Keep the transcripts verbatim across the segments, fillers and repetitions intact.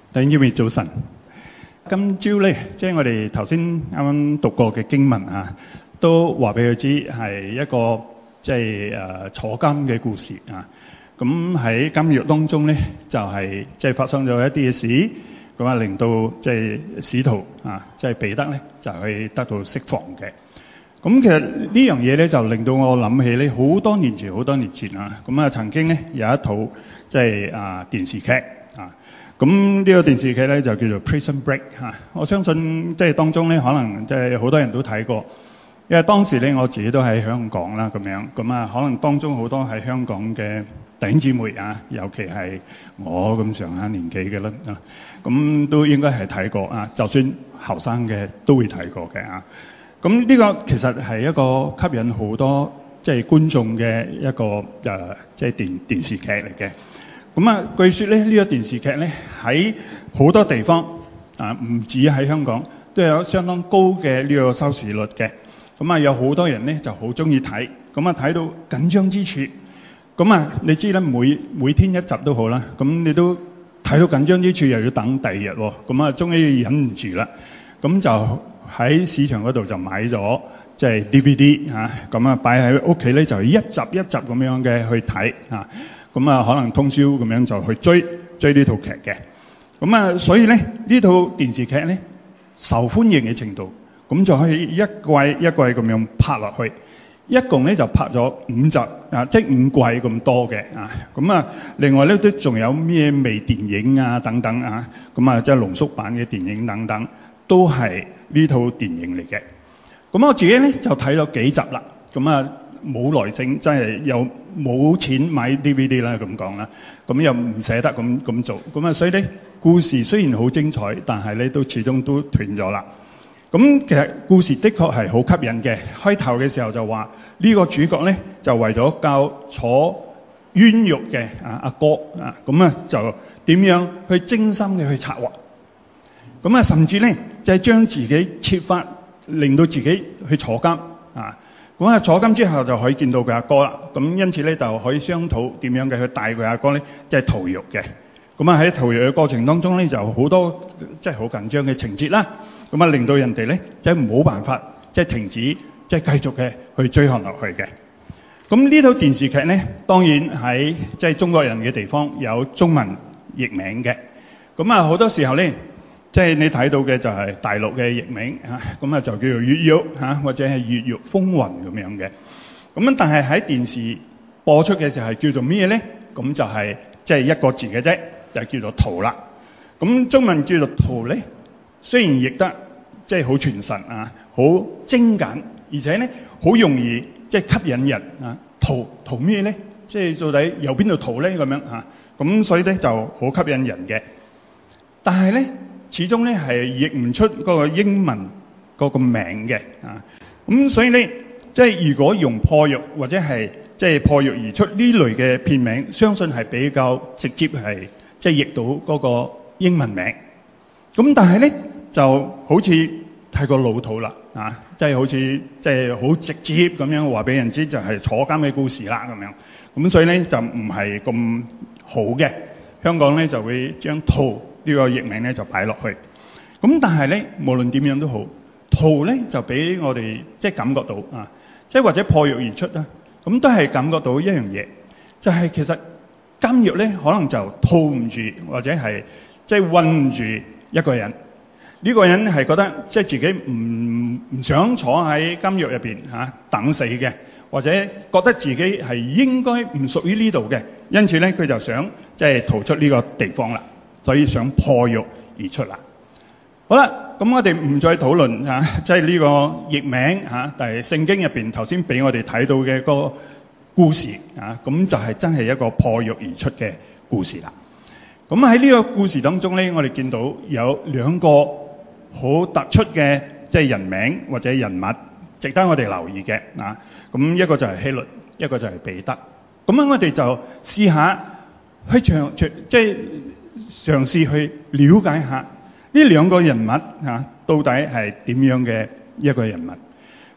弟兄姊妹早晨，今朝咧，即係我哋頭先啱啱讀過嘅經文啊，都話俾佢知係一個即係誒坐監嘅故事啊。咁喺監獄當中咧，就係即係發生咗一啲嘅事，咁啊令到即係使徒啊，即係彼得咧，就去得到釋放嘅。咁其實呢樣嘢咧，就令到我諗起咧，好多年前，好多年前啊，咁啊曾經咧有一套即係啊電視劇啊。咁呢個電視劇咧就叫做 Prison Break 嚇，我相信即係當中咧可能即係好多人都睇過，因為當時咧我自己都喺香港啦咁樣，咁啊可能當中好多喺香港嘅弟兄姊妹啊，尤其係我咁上下年紀嘅啦啊，咁都應該係睇過啊，就算後生嘅都會睇過嘅啊。咁呢個其實係一個吸引好多即係觀眾嘅一個誒即係電電視劇嚟嘅。咁啊，據說咧呢個電視劇咧喺好多地方啊，唔止喺香港，都有相當高嘅呢個收視率嘅。咁啊，有好多人咧就好中意睇，咁啊睇到緊張之處。咁啊，你知啦，每每天一集都好啦，咁你都睇到緊張之處，又要等第二日喎。咁啊，終於忍唔住啦，咁就喺市場嗰度就買咗即係 D V D 嚇，咁啊擺喺屋企咧就一集一集咁樣嘅去睇啊。咁啊，可能通宵咁樣就去追追呢套劇嘅。咁啊，所以咧呢套電視劇咧受歡迎嘅程度，咁就可以一季一季咁樣拍落去。一共咧就拍咗五集啊，即係五季咁多嘅啊。咁啊，另外咧都仲有咩微電影啊等等啊。咁啊，即係濃縮版嘅電影等等，都係呢套電影嚟嘅。咁我自己咧就睇咗幾集啦。咁啊。冇耐性，真係又冇錢買 D V D 啦，咁講啦，咁又唔捨得咁咁做，咁啊，所以咧故事雖然好精彩，但係咧都始終都斷咗啦。咁其實故事的確係好吸引嘅。開頭嘅時候就話呢個主角咧就為咗教坐冤獄嘅啊阿哥啊，咁啊就點樣去精心嘅去策劃，咁啊甚至咧就係將自己設法令到自己去坐監啊。咁啊，坐監之後就可以見到佢阿哥啦。咁因此咧就可以商討點樣嘅去帶佢阿哥咧，即係逃獄嘅。咁啊喺逃獄嘅過程當中咧，就好多即係好緊張嘅情節啦。咁啊令到人哋咧即係冇辦法即係停止即係繼續嘅去追看落去嘅。咁呢套電視劇咧，當然喺即係中國人嘅地方有中文譯名嘅。咁啊好多時候咧。即係你睇到嘅就係大陸嘅譯名嚇，咁啊就叫做越獄嚇，或者係越獄風雲咁樣嘅。咁但係喺電視播出嘅時候係叫做咩咧？咁就係即係一個字嘅啫，就叫做逃啦。咁中文叫做逃咧，雖然譯得即係好傳神啊，好精簡，而且咧好容易即係吸引人啊。逃逃咩咧？即係到底由邊度逃咧？咁樣嚇，咁所以咧就好吸引人嘅。但係咧。始終咧係譯唔出嗰個英文嗰個名嘅啊，咁所以咧即係如果用破獄或者係即係破獄而出呢類嘅片名，相信係比較直接係即係譯到嗰個英文名。咁但係咧就好似太過老土啦啊，即係好似即係好直接咁樣話俾人知就係坐監嘅故事啦咁樣。咁所以咧就唔係咁好嘅。香港咧就會將逃呢個譯名咧就擺落去，咁但係咧無論點樣都好，逃咧就俾我哋即係感覺到啊，即係或者破獄而出啦，咁都係感覺到一樣嘢，就係其實監獄咧可能就套唔住，或者係即係困住一個人。呢個人係覺得即係自己唔唔想坐喺監獄入邊嚇等死嘅，或者覺得自己係應該唔屬於呢度嘅，因此咧佢就想即係逃出呢個地方啦。所以想破獄而出啦。好啦，咁我哋唔再討論嚇，即係呢個譯名嚇，但係聖經入邊頭先俾我哋睇到嘅個故事啊，咁就係真係一個破獄而出嘅故事啦。咁喺呢個故事當中咧，我哋見到有兩個好突出嘅即係人名或者人物，值得我哋留意嘅啊。咁一個就係希律，一個就係彼得。咁樣我哋就試下去長即係。嘗試去了解下呢兩個人物嚇、啊，到底係點樣嘅一個人物？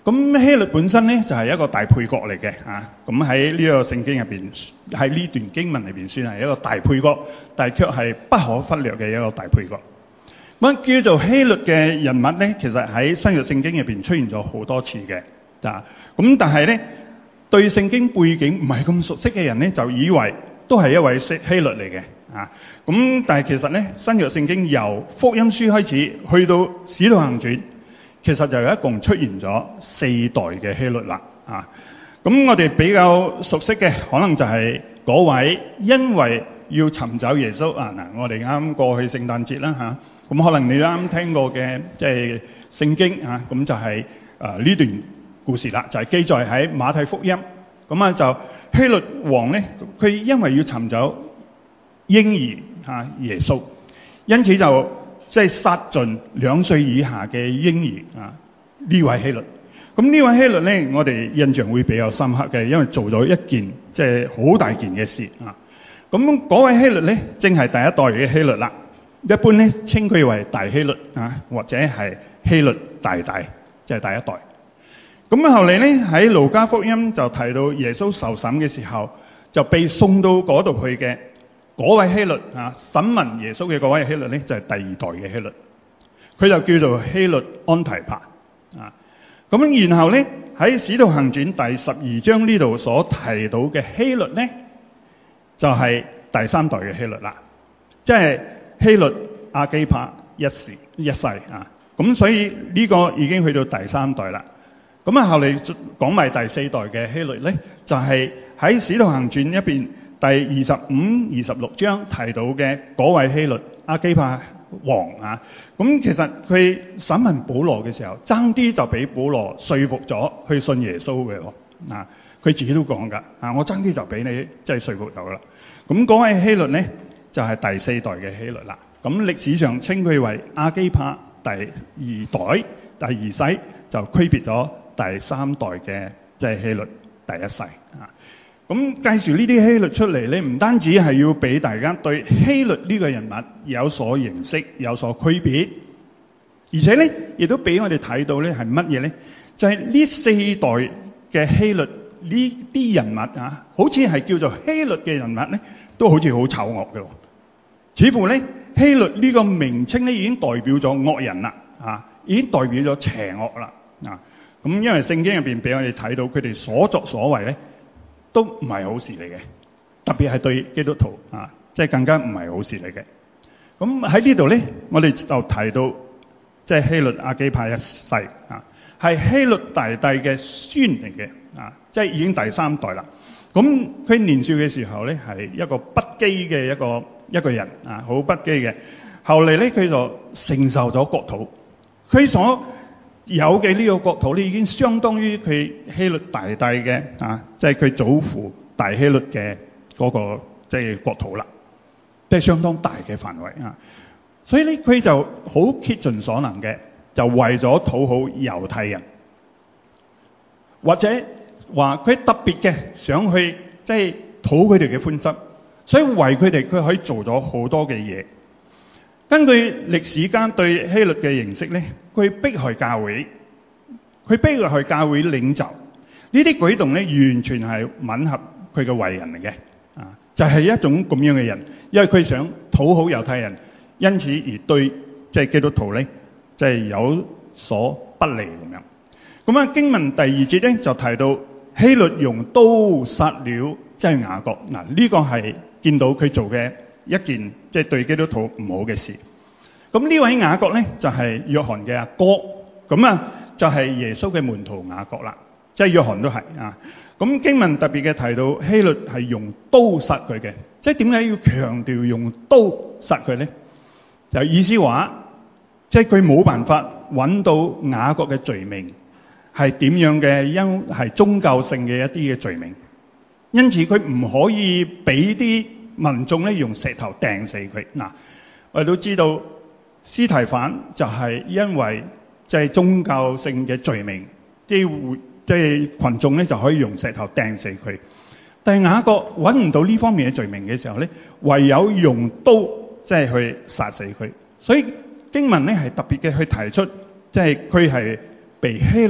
咁希律本身咧就係、是、一個大配角嚟嘅啊。咁喺呢個聖經入邊，喺呢段經文裏邊算係一個大配角，但係卻係不可忽略嘅一個大配角。咁叫做希律嘅人物咧，其實喺新約聖經入邊出現咗好多次嘅啊。咁但係咧，對聖經背景唔係咁熟悉嘅人咧，就以為都係一位希希律嚟嘅啊。咁但係其實咧，新約聖經由福音書開始去到使徒行傳，其實就一共出現咗四代嘅希律啦啊。咁我哋比較熟悉嘅可能就係嗰位因為要尋找耶穌啊。嗱，我哋啱過去聖誕節啦嚇，咁可能你啱聽過嘅即係聖經啊，咁就係誒呢段故事啦，就係記載喺馬太福音。咁啊就希律王咧，佢因為要尋找嬰兒嚇耶穌，因此就即係殺盡兩歲以下嘅嬰兒啊。呢位希律，咁呢位希律咧，我哋印象會比較深刻嘅，因為做咗一件即係好大件嘅事啊。咁嗰位希律咧，正係第一代嘅希律啦。一般咧稱佢為大希律啊，或者係希律大大，即係第一代。咁後嚟咧喺路加福音就提到耶穌受審嘅時候，就被送到嗰度去嘅嗰位希律啊，審問耶穌嘅嗰位希律咧，就係第二代嘅希律，佢就叫做希律安提帕啊。咁然後咧喺使徒行傳第十二章呢度所提到嘅希律咧，就係第三代嘅希律啦，即係希律亞基帕一世一世啊。咁所以呢個已經去到第三代啦。咁啊後嚟講埋第四代嘅希律咧，就係喺使徒行傳一邊第二十五、二十六章提到嘅嗰位希律亞基帕王啊。咁其實佢審問保羅嘅時候，爭啲就俾保羅說服咗去信耶穌嘅喎啊。佢自己都講㗎啊，我爭啲就俾你即係說服到啦。咁嗰位希律咧就係第四代嘅希律啦。咁歷史上稱佢為亞基帕第二代、第二世，就區別咗第三代嘅即係希律第一世啊。咁介紹呢啲希律出嚟咧，唔單止係要俾大家對希律呢個人物有所認識、有所區別，而且咧亦都俾我哋睇到咧係乜嘢咧？就係呢四代嘅希律呢啲人物啊，好似係叫做希律嘅人物咧，都好似好醜惡嘅。似乎咧希律呢個名稱咧已經代表咗惡人啦啊，已經代表咗邪惡啦啊。咁因為聖經入邊俾我哋睇到佢哋所作所為咧，都唔係好事嚟嘅，特別係對基督徒啊，即係更加唔係好事嚟嘅。咁喺呢度咧，我哋就提到即係希律亞基帕一世啊，係希律大帝嘅孫嚟嘅啊，即係已經第三代啦。咁佢年少嘅時候咧，係一個不羈嘅一個一個人啊，好不羈嘅。後嚟咧，佢就承受咗國土，佢所有嘅呢個國土咧，已經相當於佢希律大帝嘅啊，即係佢祖父大希律嘅嗰個即係國土啦，即係相當大嘅範圍啊。所以咧，佢就好竭盡所能嘅，就為咗討好猶太人，或者話佢特別嘅想去即係討佢哋嘅歡心，所以為佢哋佢可以做咗好多嘅嘢。根據歷史間對希律嘅認識咧，佢迫害教會，佢迫害教會領袖，呢啲舉動咧完全係吻合佢嘅為人嚟嘅啊，就係、是、一種咁樣嘅人，因為佢想討好猶太人，因此而對即係基督徒咧，即係有所不利咁樣。咁啊經文第二節咧就提到希律用刀殺了即係雅各，嗱呢個係見到佢做嘅一件即係對基督徒唔好嘅事。咁呢位雅各咧就係約翰嘅阿哥，咁啊就係耶穌嘅門徒雅各啦，即係約翰都係啊。咁經文特別嘅提到希律係用刀殺佢嘅，即係點解要強調用刀殺佢咧？就意思話，即係佢冇辦法揾到雅各嘅罪名係點樣嘅，因係宗教性嘅一啲嘅罪名，因此佢唔可以俾啲民眾咧用石頭掟死佢。嗱，我哋都知道司提反就係因為即係宗教性嘅罪名，啲會即係群眾咧就可以用石頭掟死佢。但係雅各揾唔到呢方面嘅罪名嘅時候咧，唯有用刀即係去殺死佢。所以經文咧係特別嘅去提出，即係佢係被希律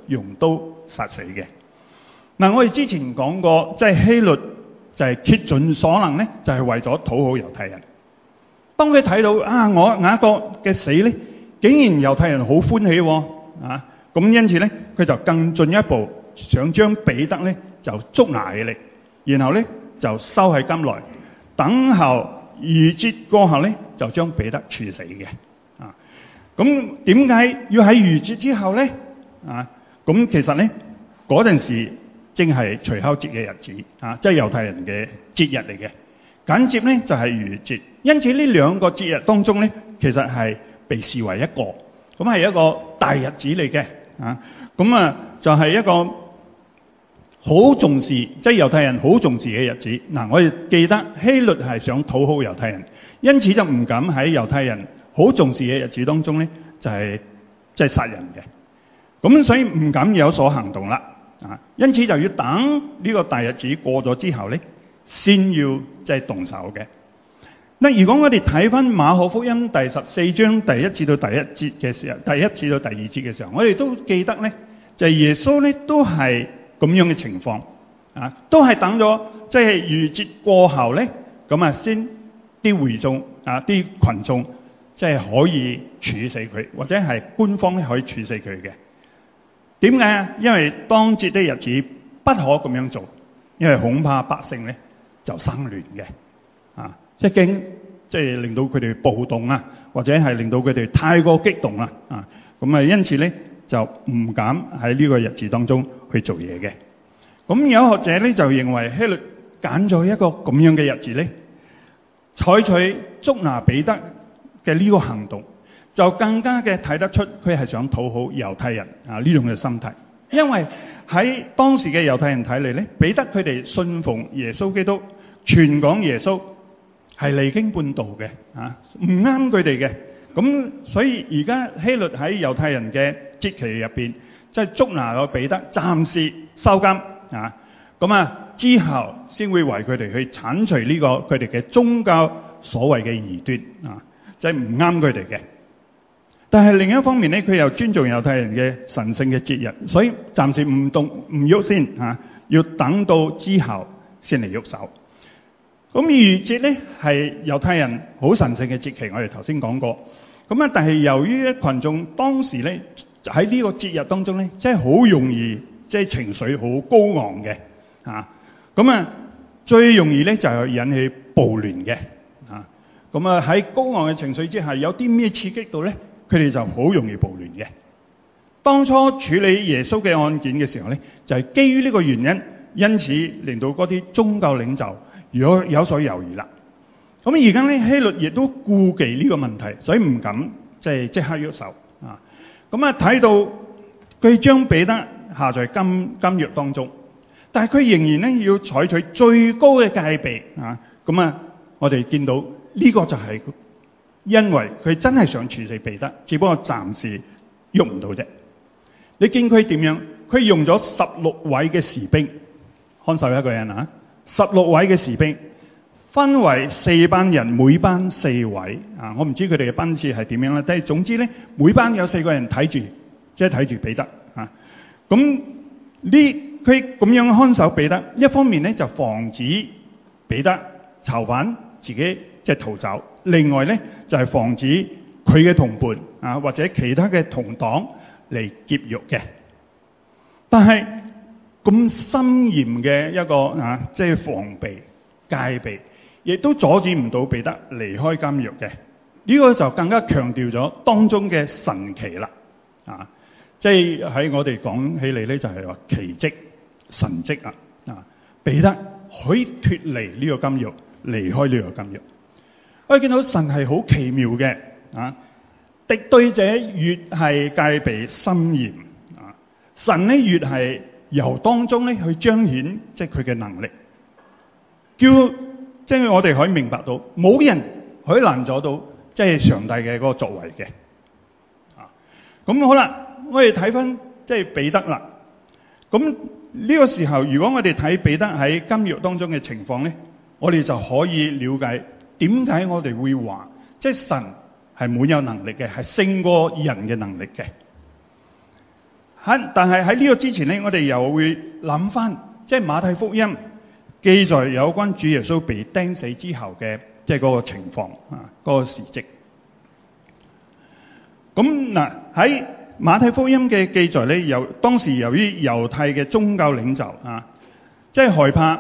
用刀殺死嘅。嗱，我哋之前講過，即係希律就係竭盡所能咧，就係為咗討好猶太人。當佢睇到啊，我雅各嘅死咧，竟然猶太人好歡喜喎，啊，咁因此咧，佢就更進一步想將彼得咧就捉拿起嚟，然後咧就收喺監內，等候逾節過後咧就將彼得處死嘅。啊，咁點解要喺逾節之後咧？啊，咁其實咧嗰陣時正係除酵節嘅日子，啊，即係猶太人嘅節日嚟嘅。緊接咧就係逾節，因此呢兩個節日當中咧，其實係被視為一個，咁係一個大日子嚟嘅，啊，咁啊就係、是、一個好重視，即係猶太人好重視嘅日子。嗱、啊，我哋記得希律係想討好猶太人，因此就唔敢喺猶太人好重視嘅日子當中咧，就係即係殺人嘅。咁所以唔敢有所行動啦，啊，因此就要等呢個大日子過咗之後咧，先要即係動手嘅。嗱，如果我哋睇翻馬可福音第十四章第一至到第一節嘅時候，第一至到第二節嘅時候，我哋都記得咧，就係耶穌咧都係咁樣嘅情況，啊，都係等咗即係逾節過後咧，咁啊先啲會眾啊啲群眾即係可以處死佢，或者係官方咧可以處死佢嘅。點解啊？因為當節的日子不可咁樣做，因為恐怕百姓咧就生亂嘅，啊，即係驚，即係令到佢哋暴動啊，或者係令到佢哋太過激動啦，啊，咁啊，因此咧就唔敢喺呢個日子當中去做嘢嘅。咁有學者咧就認為希律揀咗一個咁樣嘅日子咧，採取捉拿彼得嘅呢個行動，就更加嘅睇得出佢係想討好猶太人啊呢種嘅心態。因為喺當時嘅猶太人睇嚟咧，彼得佢哋信奉耶穌基督，傳講耶穌係離經叛道嘅，啊，唔啱佢哋嘅。咁所以而家希律喺猶太人嘅節期入邊，即係捉拿咗彼得，暫時收監啊。咁啊之後先會為佢哋去剷除呢個佢哋嘅宗教所謂嘅異端啊，即係唔啱佢哋嘅。但係另一方面咧，佢又尊重猶太人嘅神聖嘅節日，所以暫時唔動唔喐先嚇，要等到之後先嚟喐手。咁逾節咧係猶太人好神聖嘅節期，我哋頭先講過。咁啊，但係由於咧羣眾當時咧喺呢個節日當中咧，即係好容易即係情緒好高昂嘅嚇。咁啊，最容易咧就係引起暴亂嘅嚇。咁啊喺高昂嘅情緒之下，有啲咩刺激到咧？佢哋就好容易暴亂嘅。當初處理耶穌嘅案件嘅時候咧，就係基於呢個原因，因此令到嗰啲宗教領袖如果有所猶豫啦。咁而家咧希律亦都顧忌呢個問題，所以唔敢即係即刻喐手啊。咁啊睇到佢將彼得下在監監獄當中，但係佢仍然咧要採取最高嘅戒備啊。咁啊，我哋見到呢個就係、是。因為佢真係想處死彼得，只不過暫時喐唔到啫。你見佢點樣？佢用咗十六位嘅士兵看守一個人啊，十六位嘅士兵分為四班人，每班四位啊。我唔知佢哋嘅班次係點樣啦，但係總之咧，每班有四個人睇住，即係睇住彼得啊。咁呢，佢咁樣看守彼得，一方面咧就防止彼得囚犯自己即係逃走。另外咧，就係、是、防止佢嘅同伴啊，或者其他嘅同黨嚟劫獄嘅。但係咁森嚴嘅一個啊，即係防備戒備，亦都阻止唔到彼得離開監獄嘅。呢、這個就更加強調咗當中嘅神奇啦，啊，即係喺我哋講起嚟咧，就係話奇蹟神蹟啊，啊，彼得可以脫離呢個監獄，離開呢個監獄。我哋見到神係好奇妙嘅，啊，敵對者越係戒備森嚴，啊，神咧越係由當中咧去彰顯即係佢嘅能力，叫即係我哋可以明白到冇人可以攔阻到即係上帝嘅嗰個作為嘅，啊，咁好啦，我哋睇翻即係彼得啦，咁呢個時候如果我哋睇彼得喺監獄當中嘅情況咧，我哋就可以了解。點解我哋會話，即係神係滿有能力嘅，係勝過人嘅能力嘅？ 喺但係喺呢個之前咧，我哋又會諗翻，即係馬太福音記載有關主耶穌被釘死之後嘅即係嗰個情況啊，嗰個事蹟。咁嗱喺馬太福音嘅記載咧，由當時由於猶太嘅宗教領袖啊，即係害怕，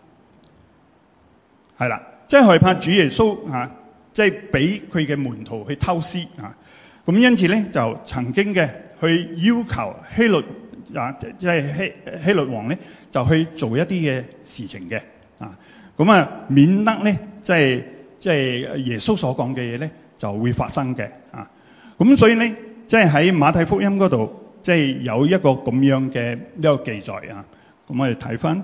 係啦，即係害怕主耶穌啊，即係俾佢嘅門徒去偷師啊。咁因此咧，就曾經嘅去要求希律啊，即係希希律王咧，就去做一啲嘅事情嘅啊。咁啊，免得咧，即係即係耶穌所講嘅嘢咧，就會發生嘅啊。咁所以咧，即係喺馬太福音嗰度，即係有一個咁樣嘅一個記載啊。咁我哋睇翻，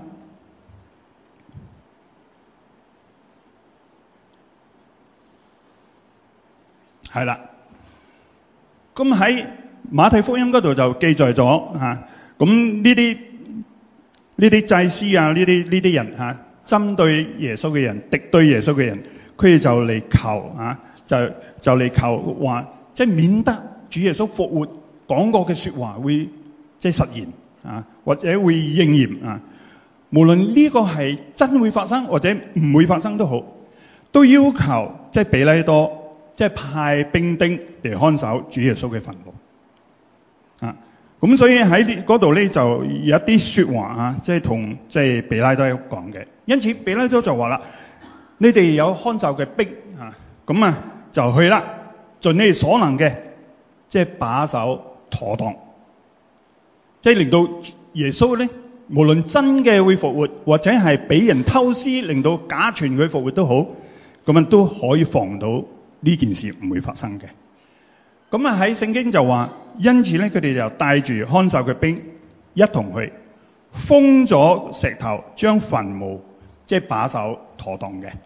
係啦。咁喺馬太福音嗰度就記載咗嚇，咁呢啲呢啲祭司啊，呢啲呢啲人嚇，針對耶穌嘅人，敵對耶穌嘅人，佢哋就嚟求啊，就就嚟求話，即係免得主耶穌復活講過嘅説話會即係實現啊，或者會應驗啊。無論呢個係真會發生或者唔會發生都好，都要求即係彼拉多。即係派兵丁嚟看守主耶穌嘅墳墓啊！咁所以喺嗰度咧就有一啲説話啊，即係同即係彼拉多講嘅。因此彼拉多就話啦：你哋有看守嘅兵啊，咁啊就去啦，盡你哋所能嘅，即係把守妥當，即係令到耶穌咧，無論真嘅會復活，或者係俾人偷師令到假傳佢復活都好，咁樣都可以防到。呢件事唔會發生嘅。咁啊喺聖經就話，因此咧佢哋就帶住看守嘅兵一同去封咗石頭，將墳墓即係把守妥當嘅。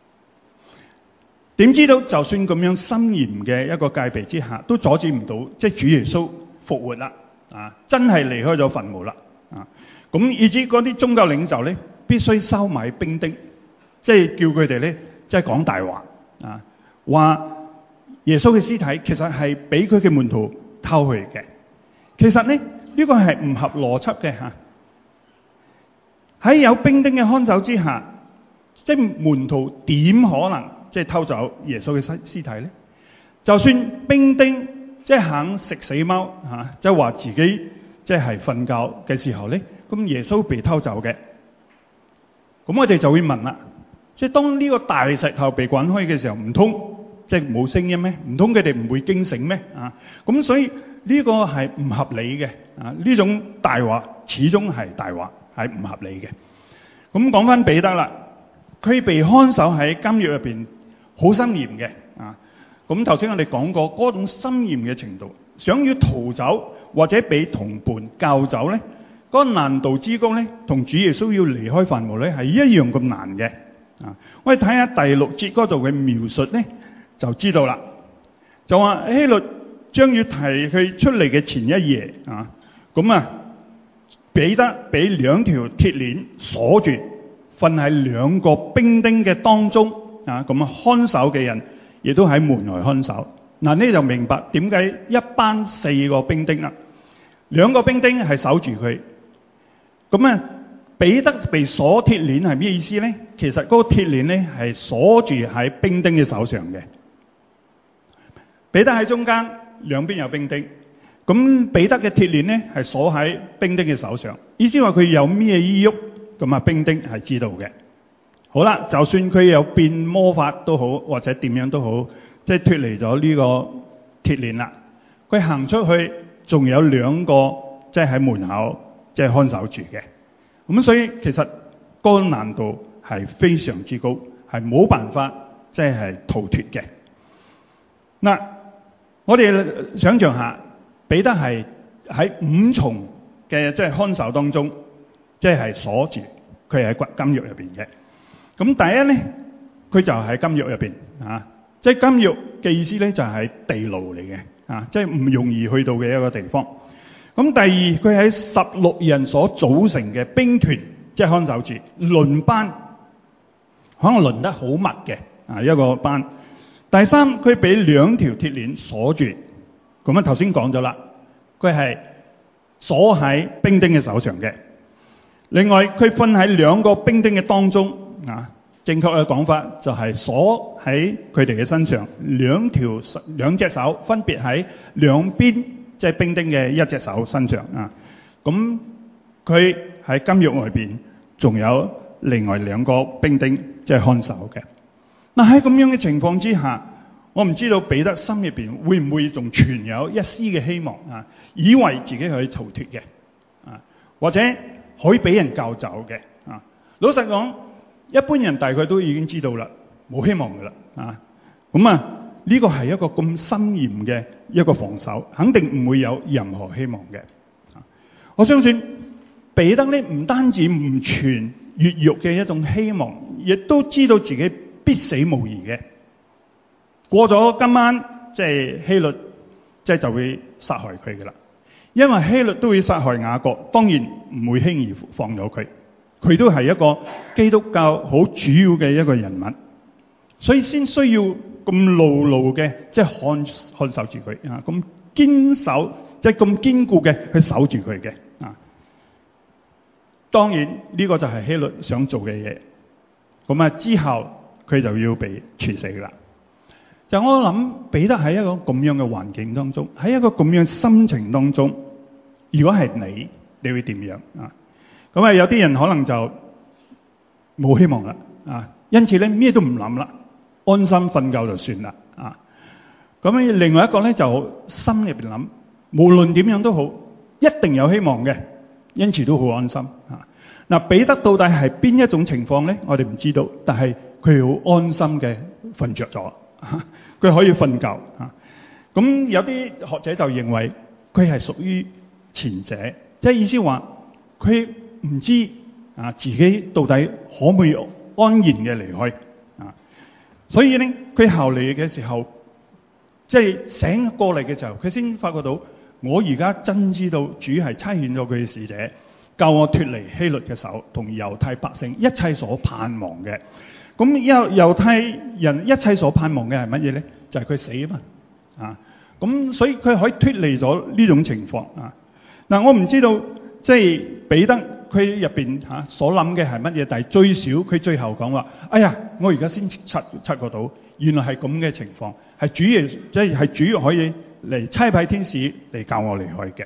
點知道就算咁樣森嚴嘅一個戒備之下，都阻止唔到即係主耶穌復活啦啊！真係離開咗墳墓啦啊！咁以至嗰啲宗教領袖咧必須收買兵丁，即係叫佢哋咧即係講大話啊！話耶穌嘅屍體其實係俾佢嘅門徒偷去嘅。其實咧呢、呢個係唔合邏輯嘅嚇。喺有兵丁嘅看守之下，即係門徒點可能即係偷走耶穌嘅屍屍體咧？就算兵丁即係肯食死貓嚇，即係話自己即係瞓覺嘅時候咧，咁耶穌被偷走嘅。咁我哋就會問啦。即係當呢個大石頭被滾開嘅時候，唔通即係冇聲音咩？唔通佢哋唔會驚醒咩？啊！咁所以呢個係唔合理嘅啊！呢種大話始終係大話，係唔合理嘅。咁講翻彼得啦，佢被看守喺監獄入邊，好森嚴嘅啊！咁頭先我哋講過嗰種森嚴嘅程度，想要逃走或者俾同伴救走咧，嗰個難度之高咧，同主耶穌要離開墳墓咧係一樣咁難嘅。啊！我哋睇下第六節嗰度嘅描述咧，就知道啦。就話希律將要提佢出嚟嘅前一夜啊，咁啊彼得俾兩條鐵鏈鎖住，瞓喺兩個兵丁嘅當中啊。咁啊看守嘅人亦都喺門外看守。嗱，呢就明白點解一班四個兵丁啦，兩個兵丁係守住佢，咁啊。彼得被鎖鐵鏈係咩意思咧？其實嗰個鐵鏈咧係鎖住喺兵丁嘅手上嘅。彼得喺中間，兩邊有兵丁。咁彼得嘅鐵鏈咧係鎖喺兵丁嘅手上，意思話佢有咩意喐，咁啊兵丁係知道嘅。好啦，就算佢有變魔法都好，或者點樣都好，即係脫離咗呢個鐵鏈啦。佢行出去，仲有兩個即係喺門口即係看守住嘅。咁所以其實嗰個難度係非常之高，係冇辦法即係逃脫嘅。嗱，我哋想象下，彼得係喺五重嘅即係看守當中，即係鎖住，佢係喺監獄入邊嘅。咁第一咧，佢就喺監獄入邊啊，即係監獄嘅意思咧就係地牢嚟嘅啊，即係唔容易去到嘅一個地方。咁第二，佢喺十六人所組成嘅兵團，即係看守住輪班，可能輪得好密嘅啊一個班。第三，佢俾兩條鐵鏈鎖住。咁啊頭先講咗啦，佢係鎖喺兵丁嘅手上嘅。另外，佢瞓喺兩個兵丁嘅當中啊，正確嘅講法就係鎖喺佢哋嘅身上，兩條兩隻手分別喺兩邊，即係兵丁嘅一隻手身上啊。咁佢喺監獄外邊仲有另外兩個兵丁即係看守嘅。嗱，喺咁樣嘅情況之下，我唔知道彼得心入邊會唔會仲存有一絲嘅希望啊，以為自己可以逃脫嘅啊，或者可以俾人救走嘅啊。老實講，一般人大概都已經知道啦，冇希望噶啦啊。咁啊，呢個係一個咁森嚴嘅一個防守，肯定唔會有任何希望嘅。我相信彼得呢唔單止唔存越獄嘅一種希望，亦都知道自己必死無疑嘅。過咗今晚，即係希律，即係就會殺害佢噶啦。因為希律都會殺害雅各，當然唔會輕易放咗佢。佢都係一個基督教好主要嘅一個人物，所以先需要咁牢牢嘅，即係看看守住佢啊，咁堅守，即係咁堅固嘅去守住佢嘅啊。當然呢個就係希律想做嘅嘢。咁啊之後佢就要被處死啦。就我諗彼得喺一個咁樣嘅環境當中，喺一個咁樣嘅心情當中，如果係你，你會點樣啊？咁啊有啲人可能就冇希望啦啊，因此咧咩都唔諗啦，安心瞓覺就算啦啊。咁啊另外一個咧就心入邊諗，無論點樣都好，一定有希望嘅，因此都好安心啊。嗱，彼得到底係邊一種情況咧？我哋唔知道，但係佢好安心嘅瞓着咗。佢可以瞓覺啊！咁有啲學者就認為佢係屬於前者，即係意思話佢唔知啊自己到底可唔可以安然嘅離開啊！所以咧，佢後嚟嘅時候，即係醒過嚟嘅時候，佢先發覺到我而家真知道主係差遣咗佢嘅使者，救我脫離希律嘅手，同猶太百姓一切所盼望嘅。咁猶猶太人一切所盼望嘅係乜嘢咧？就係、是、佢死啊嘛！啊，咁所以佢可以脫離咗呢種情況啊。嗱，我唔知道即係彼得佢入邊嚇所諗嘅係乜嘢，但係最少佢最後講話：哎呀，我而家先察察覺到，原來係咁嘅情況，係主耶即係係主可以嚟差派天使嚟救我離開嘅。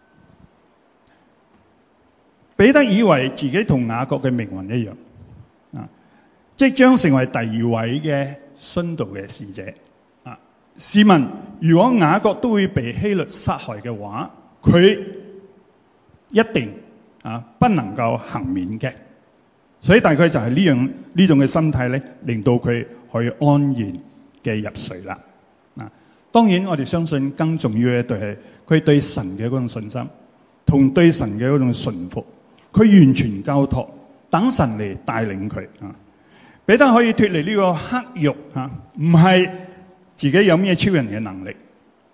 彼得以為自己同雅各嘅命運一樣。即將成為第二位嘅殉道嘅使者啊！試問，如果雅各都會被希律殺害嘅話，佢一定啊不能夠幸免嘅。所以大概就係呢樣呢種嘅心態咧，令到佢可以安然嘅入睡啦。啊，當然我哋相信更重要嘅對係佢對神嘅嗰種信心，同對神嘅嗰種順服，佢完全交託，等神嚟帶領佢啊。彼得可以脫離呢個黑獄嚇，唔係自己有咩超人嘅能力。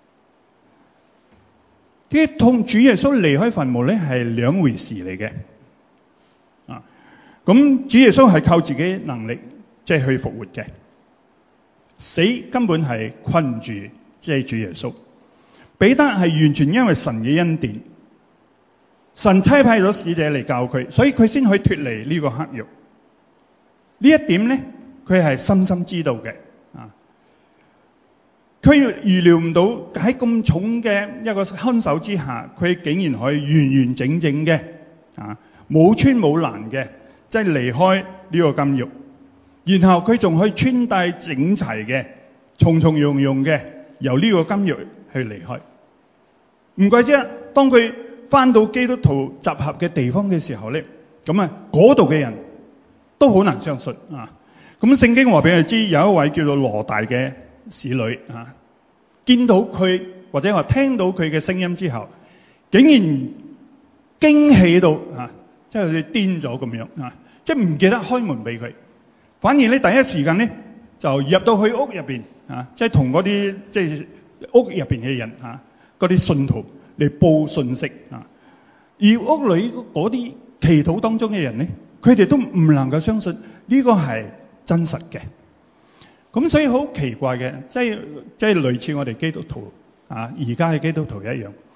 啲同主耶穌離開墳墓咧係兩回事嚟嘅。啊，咁主耶穌係靠自己能力即係去復活嘅，死根本係困住即係主耶穌。彼得係完全因為神嘅恩典，神差派咗使者嚟教佢，所以佢先可以脫離呢個黑獄。呢一點咧，佢係深深知道嘅啊！佢預料唔到喺咁重嘅一個看守之下，佢竟然可以完完整整嘅啊，冇穿冇爛嘅，即係離開呢個監獄。然後佢仲可以穿戴整齊嘅、從從容容嘅，由呢個監獄去離開。唔怪之得，當佢翻到基督徒集合嘅地方嘅時候咧，咁啊嗰度嘅人都好難相信啊！咁聖經話俾佢知，有一位叫做羅大嘅使女啊，見到佢或者話聽到佢嘅聲音之後，竟然驚喜到啊，即係好似癲咗咁樣啊！即係唔記得開門俾佢，反而咧第一時間咧就入到去屋入邊啊，即係同嗰啲即係屋入邊嘅人啊，嗰啲信徒嚟報信息啊。而屋裏嗰啲祈禱當中嘅人咧，佢哋都唔能夠相信呢個係真實嘅，咁所以好奇怪嘅，即係即係類似我哋基督徒啊，而家嘅基督徒一樣，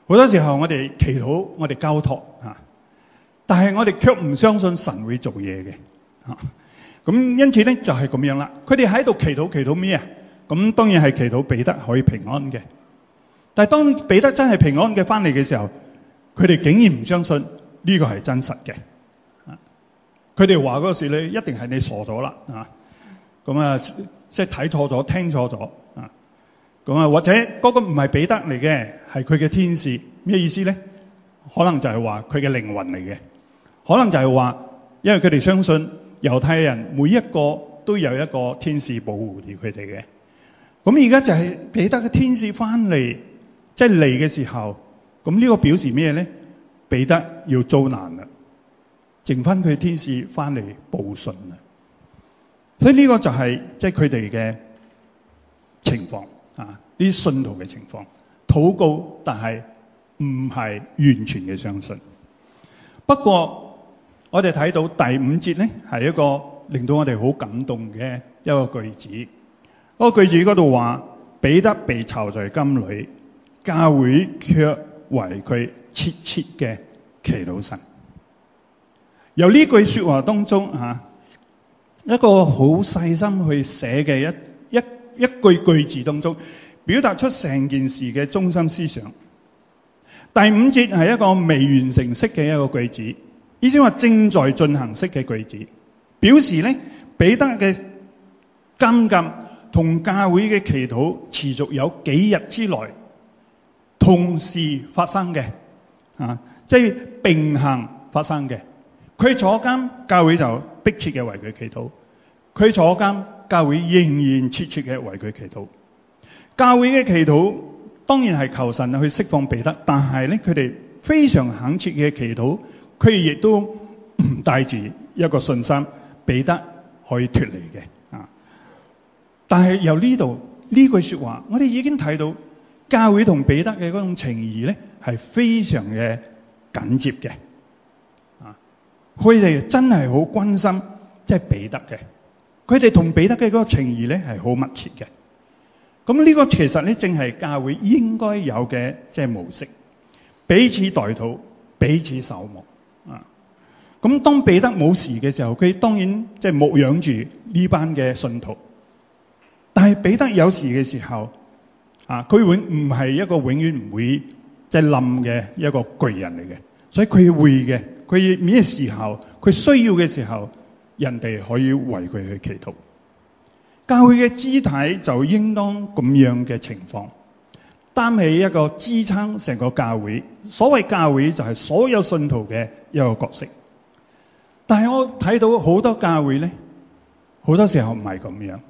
好多時候我哋祈禱，我哋交託嚇，但係我哋卻唔相信神會做嘢嘅嚇。咁因此咧就係咁樣啦。佢哋喺度祈禱，祈禱咩啊？咁當然係祈禱彼得可以平安嘅。但係當彼得真係平安嘅翻嚟嘅時候，佢哋竟然唔相信呢個係真實嘅。佢哋話嗰時咧，一定係你傻咗啦啊！咁啊，即係睇錯咗、聽錯咗啊！咁啊，或者嗰個唔係彼得嚟嘅，係佢嘅天使。咩意思咧？可能就係話佢嘅靈魂嚟嘅，可能就係話，因為佢哋相信猶太人每一個都有一個天使保護住佢哋嘅。咁而家就係彼得嘅天使翻嚟，即係嚟嘅時候，咁呢個表示咩咧？彼得要遭難啦。剩翻佢天使翻嚟報信啦，所以呢個就係即係佢哋嘅情況啊，啲信徒嘅情況，禱告但係唔係完全嘅相信。不過我哋睇到第五節咧，係一個令到我哋好感動嘅一個句子。嗰個句子嗰度話，彼得被囚在監裏，教會卻為佢切切嘅祈禱神。由呢句說話當中啊，一個好細心去寫嘅一一一句句子當中，表達出成件事嘅中心思想。第五節係一個未完成式嘅一個句子，意思話正在進行式嘅句子，表示咧彼得嘅監禁同教會嘅祈禱持續有幾日之內同時發生嘅啊，即係並行發生嘅。佢坐監，教會就迫切嘅為佢祈禱；佢坐監，教會仍然切切嘅為佢祈禱。教會嘅祈禱當然係求神去釋放彼得，但係咧佢哋非常懇切嘅祈禱，佢哋亦都唔帶住一個信心，彼得可以脫離嘅啊。但係由呢度呢句說話，我哋已經睇到教會同彼得嘅嗰種情誼咧係非常嘅緊接嘅。佢哋真係好關心，即係彼得嘅。佢哋同彼得嘅嗰個情誼咧係好密切嘅。咁呢個其實咧正係教會應該有嘅即係模式，彼此代禱，彼此守望啊。咁當彼得冇事嘅時候，佢當然即係牧養住呢班嘅信徒。但係彼得有事嘅時候啊，佢永唔係一個永遠唔會即係冧嘅一個巨人嚟嘅，所以佢會嘅。佢咩時候佢需要嘅時候，人哋可以為佢去祈禱。教會嘅肢體就應當咁樣嘅情況，擔起一個支撐成個教會。所謂教會就係所有信徒嘅一個角色。但係我睇到好多教會咧，好多時候唔係咁樣。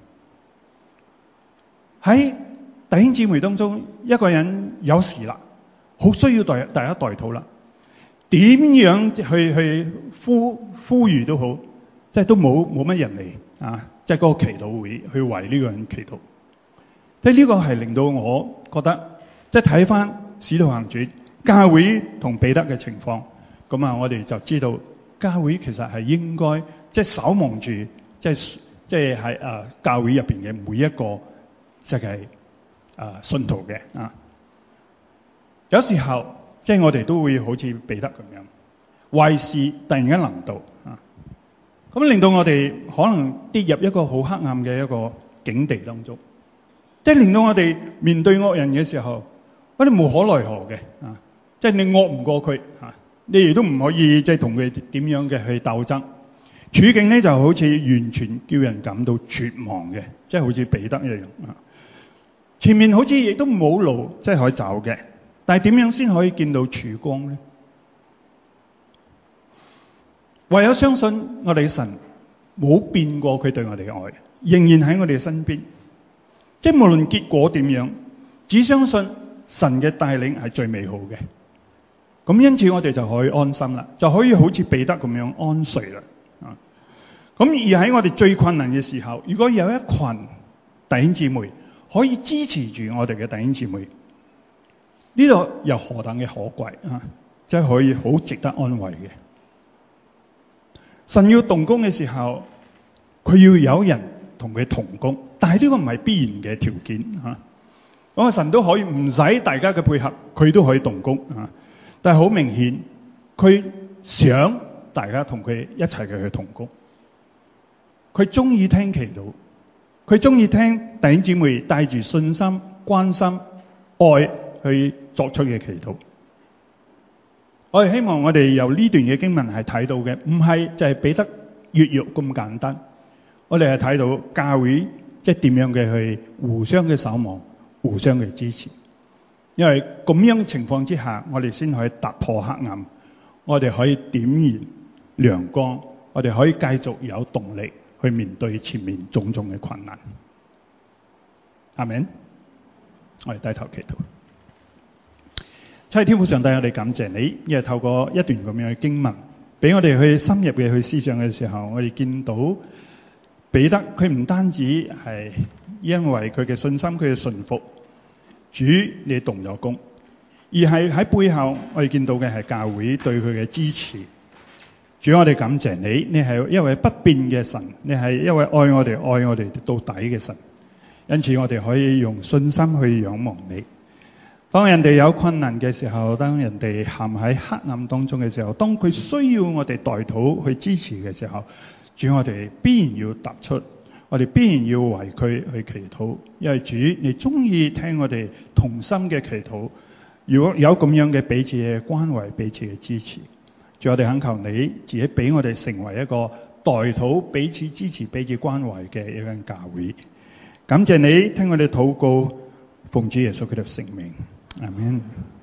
喺弟兄姊妹當中，一個人有事啦，好需要代大家代禱啦。點樣去去呼呼籲都好，即係都冇冇乜人嚟啊！即係嗰個祈禱會去為呢個人祈禱。即係呢個係令到我覺得，即係睇翻《使徒行傳》教會同彼得嘅情況，咁啊，我哋就知道教會其實係應該即係守望住，即係即係喺啊教會入邊嘅每一個即係啊信徒嘅啊。有時候。即係我哋都會好似彼得咁樣，壞事突然間臨到啊，咁令到我哋可能跌入一個好黑暗嘅一個境地當中，即係令到我哋面對惡人嘅時候，我哋無可奈何嘅啊！即係你惡唔過佢啊，你亦都唔可以即係同佢點樣嘅去鬥爭，處境咧就好似完全叫人感到絕望嘅，即係好似彼得一樣啊！前面好似亦都冇路即係可以走嘅。但係點樣先可以見到曙光呢？唯有相信我哋嘅神冇變過佢對我哋嘅愛，仍然喺我哋嘅身邊。即係無論結果點樣，只相信神嘅帶領係最美好嘅。咁因此我哋就可以安心啦，就可以好似彼得咁樣安睡啦。啊，咁而喺我哋最困難嘅時候，如果有一群弟兄姊妹可以支持住我哋嘅弟兄姊妹，呢度又何等嘅可貴啊！即係可以好值得安慰嘅。神要動工嘅時候，佢要有人同佢同工，但係呢個唔係必然嘅條件啊。 咁啊，神都可以唔使大家嘅配合，佢都可以動工啊！但係好明顯，佢想大家同佢一齊嘅去同工。佢中意聽祈禱，佢中意聽弟兄姊妹帶住信心、關心、愛去作出嘅祈禱。我哋希望我哋由呢段嘅經文係睇到嘅，唔係就係彼得越獄咁簡單。我哋係睇到教會即係點樣嘅去互相嘅守望、互相嘅支持。因為咁樣情況之下，我哋先可以突破黑暗，我哋可以點燃亮光，我哋可以繼續有動力去面對前面種種嘅困難。阿們，我哋低頭祈禱。七天父上帝，我哋感謝你，因為透過一段咁樣嘅經文，俾我哋去深入嘅去思想嘅時候，我哋見到彼得佢唔單止係因為佢嘅信心、佢嘅順服，主你動咗工，而係喺背後我哋見到嘅係教會對佢嘅支持。主，我哋感謝你，你係一位不變嘅神，你係一位愛我哋、愛我哋到底嘅神。因此我哋可以用信心去仰望你。當人哋有困難嘅時候，當人哋陷喺黑暗當中嘅時候，當佢需要我哋代禱去支持嘅時候，主，我哋必然要踏出，我哋必然要為佢去祈禱，因為主你中意聽我哋同心嘅祈禱。如果有咁樣嘅彼此嘅關懷、彼此嘅支持，主，我哋懇求你自己俾我哋成為一個代禱、彼此支持、彼此關懷嘅一間教會。感謝你聽我哋禱告，奉主耶穌基督聖名。Amen.